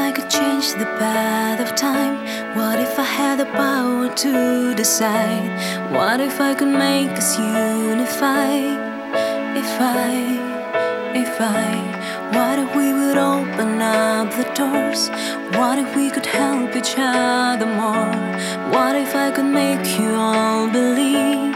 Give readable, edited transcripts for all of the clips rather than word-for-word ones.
I could change the path of time? What if I had the power to decide? What if I could make us unify? What if we would open up the doors? What if we could help each other more? What if I could make you all believe?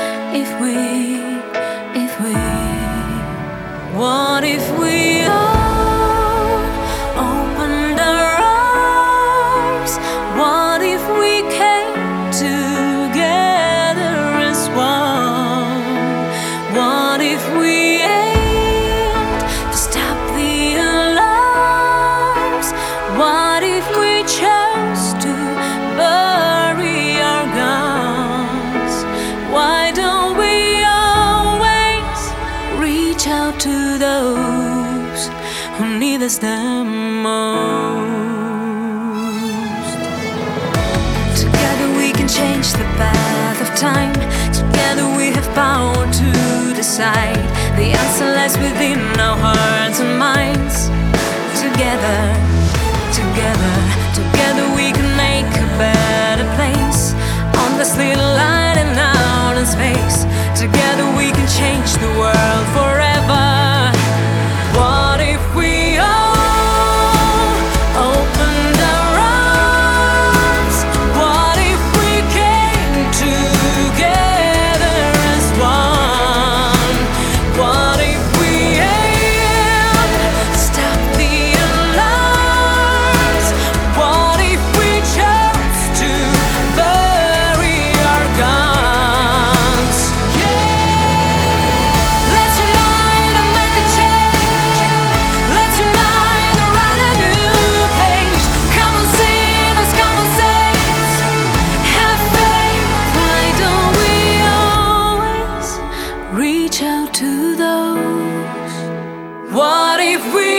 What if we all opened our arms? What if we came together as one? What if we aimed to stop the alarms? What if we chose to bury our guns? Why don't we always reach out to those who need us the most? Together we can change the path of time. Together we have power to decide. The answer lies within our hearts and minds. Together we can make a better place on this little line and out in space. Together we can change the world forever. What if we all opened our arms? What if we came together as one? What if we aimed to stop the alarms? What if we chose to bury our guns? Let's unite and make a change. Let's unite and write a new page. Come on, sing us, come on, saints. Have faith. Why don't we always reach out to those? What if we